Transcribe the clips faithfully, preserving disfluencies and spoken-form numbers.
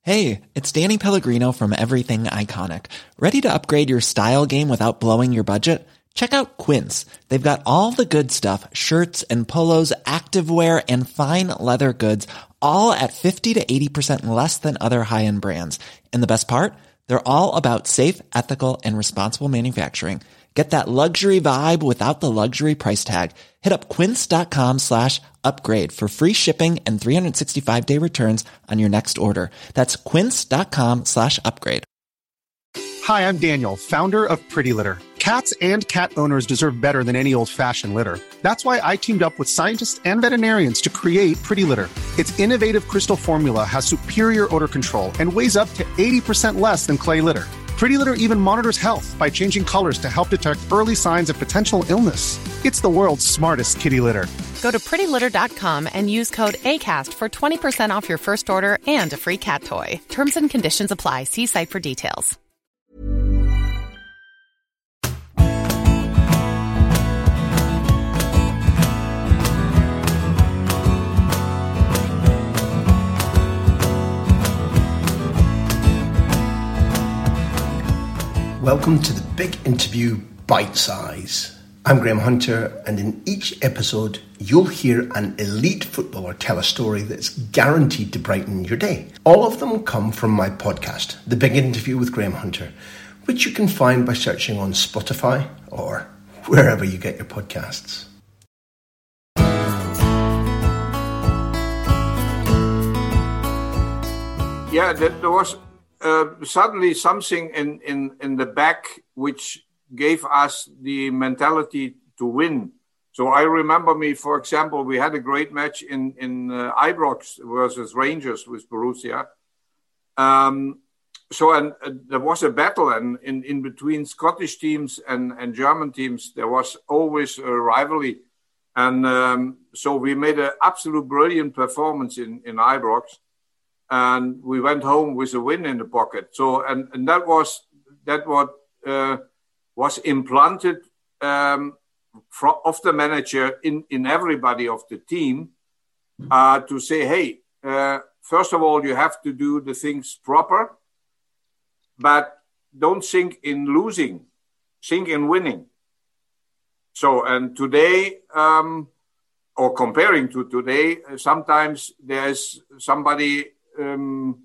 Hey, it's Danny Pellegrino from Everything Iconic. Ready to upgrade your style game without blowing your budget? Check out Quince. They've got all the good stuff, shirts and polos, activewear, and fine leather goods, all at fifty to eighty percent less than other high-end brands. And the best part? They're all about safe, ethical, and responsible manufacturing. Get that luxury vibe without the luxury price tag. Hit up quince.com slash upgrade for free shipping and three sixty-five day returns on your next order. That's quince.com slash upgrade. Hi, I'm Daniel, founder of Pretty Litter. Cats and cat owners deserve better than any old-fashioned litter. That's why I teamed up with scientists and veterinarians to create Pretty Litter. Its innovative crystal formula has superior odor control and weighs up to eighty percent less than clay litter. Pretty Litter even monitors health by changing colors to help detect early signs of potential illness. It's the world's smartest kitty litter. Go to pretty litter dot com and use code ACAST for twenty percent off your first order and a free cat toy. Terms and conditions apply. See site for details. Welcome to the Big Interview Bite Size. I'm Graham Hunter, and in each episode, you'll hear an elite footballer tell a story that's guaranteed to brighten your day. All of them come from my podcast, The Big Interview with Graham Hunter, which you can find by searching on Spotify or wherever you get your podcasts. Yeah, there was uh, suddenly something in, in, in the back which gave us the mentality to win. So I remember me, for example, we had a great match in, in uh, Ibrox versus Rangers with Borussia. Um, so and uh, there was a battle, and in, in between Scottish teams and, and German teams, there was always a rivalry. And um, so we made an absolute brilliant performance in, in Ibrox. And we went home with a win in the pocket. So, and, and that was that what uh, was implanted um, from, of the manager in, in everybody of the team uh, to say, hey, uh, first of all, you have to do the things proper, but don't think in losing, think in winning. So, and today, um, or comparing to today, sometimes there's somebody. Um,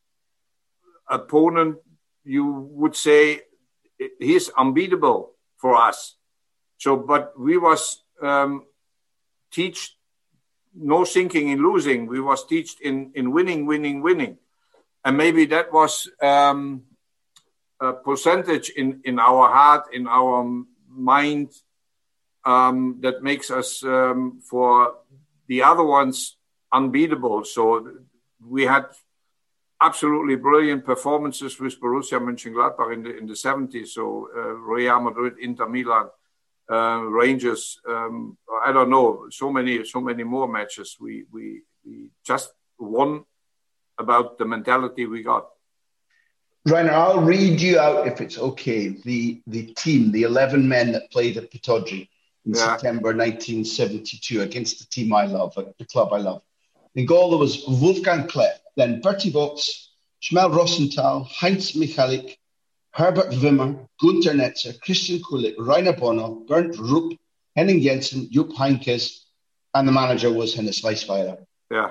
opponent, you would say he's unbeatable for us. So, but we was um, teach no thinking in losing. We was teach in, in winning, winning, winning. And maybe that was um, a percentage in, in our heart, in our mind, um, that makes us, um, for the other ones, unbeatable. So, we had absolutely brilliant performances with Borussia Mönchengladbach in the in the seventies. So uh, Real Madrid, Inter Milan, uh, Rangers. Um, I don't know. So many, so many more matches. We we we just won about the mentality we got. Rainer, I'll read you out, if it's okay, the the team, the eleven men that played at Pittodrie in yeah. September nineteen seventy-two against the team I love, the club I love. In goal, there was Wolfgang Klepp, then Bertie Vogts, Schmel Rosenthal, Heinz Michalik, Herbert Wimmer, Gunter Netzer, Christian Kulik, Rainer Bono, Bernd Rupp, Henning Jensen, Jupp Heynckes, and the manager was Hennes Weisweiler. Yeah.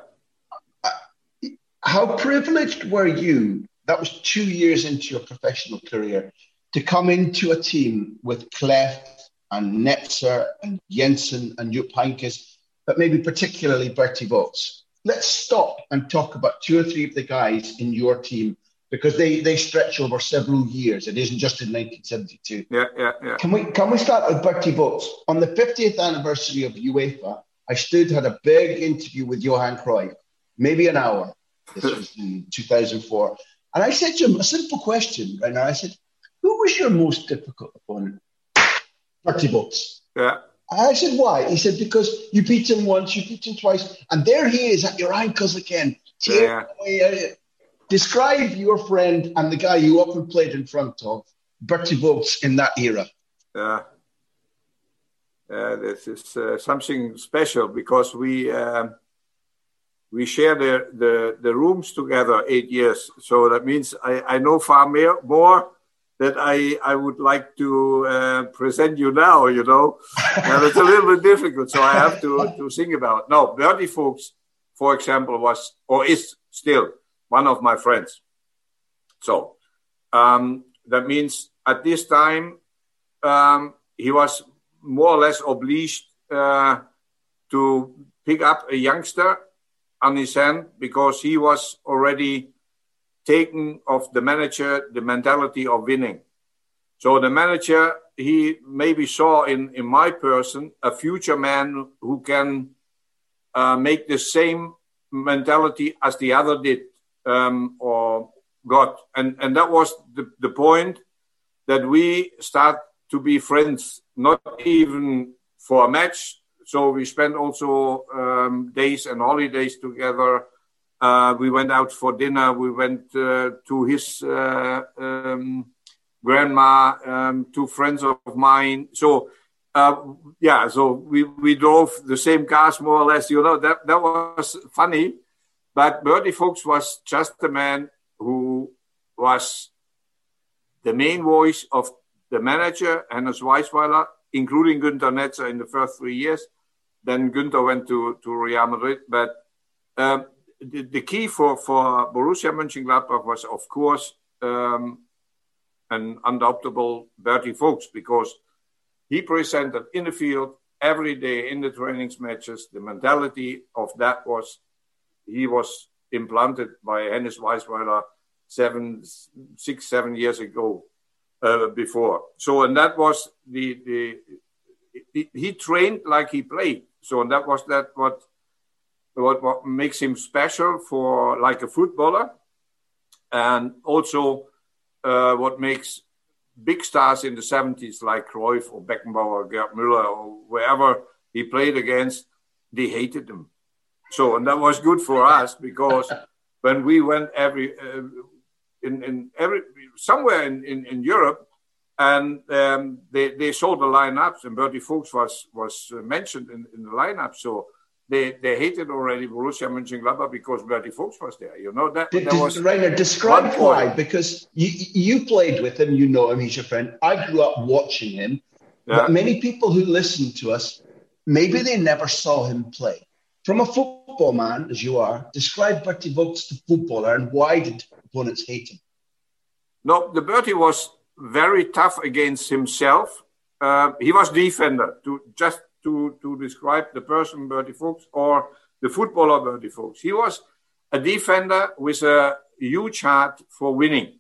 How privileged were you, that was two years into your professional career, to come into a team with Klepp and Netzer and Jensen and Jupp Heynckes, but maybe particularly Bertie Vogts? Let's stop and talk about two or three of the guys in your team, because they, they stretch over several years. It isn't just in nineteen seventy-two. Yeah, yeah, yeah. Can we can we start with Bertie Vogts? On the fiftieth anniversary of UEFA, I stood, had a big interview with Johan Cruyff, maybe an hour. This was in two thousand four. And I said to him a simple question right now. I said, who was your most difficult opponent? Bertie Vogts. Yeah. I said, why? He said, because you beat him once, you beat him twice, and there he is at your ankles again. Yeah. Describe your friend and the guy you often played in front of, Bertie Vogts, in that era. Yeah. Uh, this is uh, something special, because we uh, we share the, the, the rooms together eight years. So that means I, I know far more that I, I would like to uh, present you now, you know. And it's a little bit difficult, so I have to, to think about it. No, Bertie Vogts, for example, was or is still one of my friends. So um, that means at this time, um, he was more or less obliged uh, to pick up a youngster on his hand because he was already taken of the manager the mentality of winning. So the manager, he maybe saw in, in my person a future man who can uh, make the same mentality as the other did um, or got. And, and that was the, the point that we start to be friends, not even for a match. So we spent also um, days and holidays together. Uh, we went out for dinner. We went uh, to his uh, um, grandma, um, two friends of mine. So, uh, yeah, so we, we drove the same cars more or less. You know, that, that was funny. But Bertie Vogts was just the man who was the main voice of the manager, Hennes Weisweiler, including Günter Netzer in the first three years. Then Günter went to, to Real Madrid. But um, the, the key for, for Borussia Mönchengladbach was, of course, um, an undoubtable Bertie Vogts, because he presented in the field every day in the trainings matches. The mentality of that was, he was implanted by Hennes Weisweiler seven, six, seven years ago uh, before. So, and that was the, the he, he trained like he played. So, and that was that what, what, what makes him special for like a footballer. And also uh, what makes big stars in the seventies like Cruyff or Beckenbauer, Gerd Müller, or wherever he played against, they hated him. So, and that was good for us because when we went every uh, in, in every somewhere in, in, in Europe, and um, they they saw the lineups, and Bertie Vogts was was mentioned in, in the lineup. So they they hated already Borussia Mönchengladbach because Bertie Vogts was there. You know that. Did, that was Rainer, describe why, because you you played with him, you know him, he's your friend. I grew up watching him, yeah. But many people who listen to us, maybe they never saw him play. From a football man, as you are, describe Bertie Vogts the footballer and why did opponents hate him? No, the Bertie was very tough against himself. Uh, he was defender, to just to, to describe the person Bertie Vogts or the footballer Bertie Vogts. He was a defender with a huge heart for winning.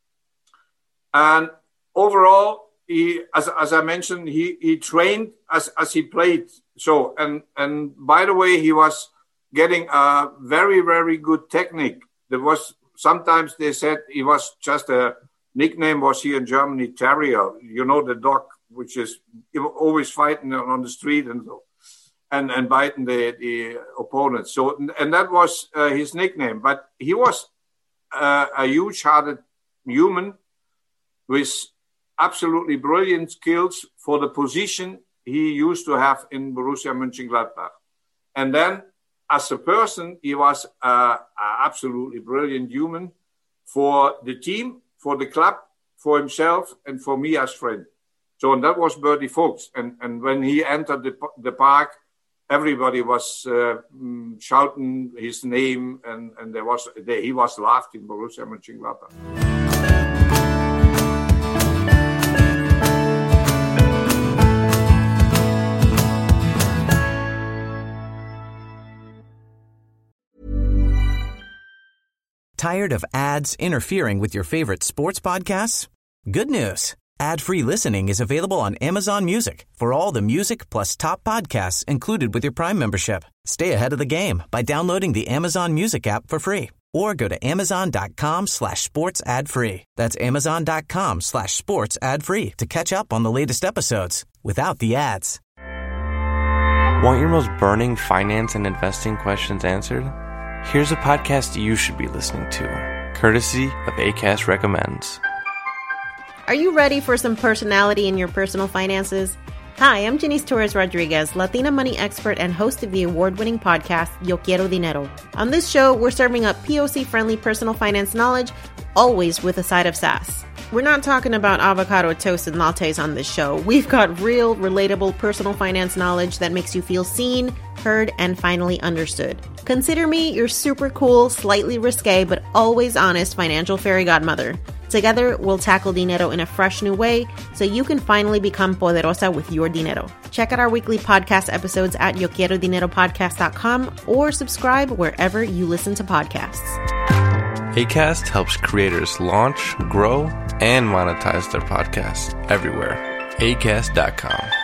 And overall, he, as, as I mentioned, he, he trained as, as he played. So, and, and by the way, he was getting a very, very good technique. There was, sometimes they said he was just a nickname was here in Germany, Terrier. You know, the dog, which is always fighting on the street and so, and, and biting the, the opponents. So, and that was uh, his nickname. But he was uh, a huge-hearted human with absolutely brilliant skills for the position he used to have in Borussia Mönchengladbach. And then, as a person, he was an absolutely brilliant human for the team, for the club, for himself, and for me as friend. So, and that was Bertie Vogts. And, and when he entered the, the park, everybody was uh, shouting his name, and, and there was there, he was laughed in Borussia Mönchengladbach. Tired of ads interfering with your favorite sports podcasts? Good news. Ad-free listening is available on Amazon Music for all the music plus top podcasts included with your Prime membership. Stay ahead of the game by downloading the Amazon Music app for free or go to amazon.com slash sports ad free. That's amazon.com slash sports ad free to catch up on the latest episodes without the ads. Want your most burning finance and investing questions answered? Here's a podcast you should be listening to, courtesy of Acast Recommends. Are you ready for some personality in your personal finances? Hi, I'm Janice Torres-Rodriguez, Latina money expert and host of the award-winning podcast, Yo Quiero Dinero. On this show, we're serving up P O C-friendly personal finance knowledge, always with a side of sass. We're not talking about avocado toast and lattes on this show. We've got real, relatable personal finance knowledge that makes you feel seen, heard, and finally understood. Consider me your super cool, slightly risque, but always honest financial fairy godmother. Together, we'll tackle dinero in a fresh new way so you can finally become poderosa with your dinero. Check out our weekly podcast episodes at yo quiero dinero podcast dot com or subscribe wherever you listen to podcasts. Acast helps creators launch, grow, and monetize their podcasts everywhere. acast dot com.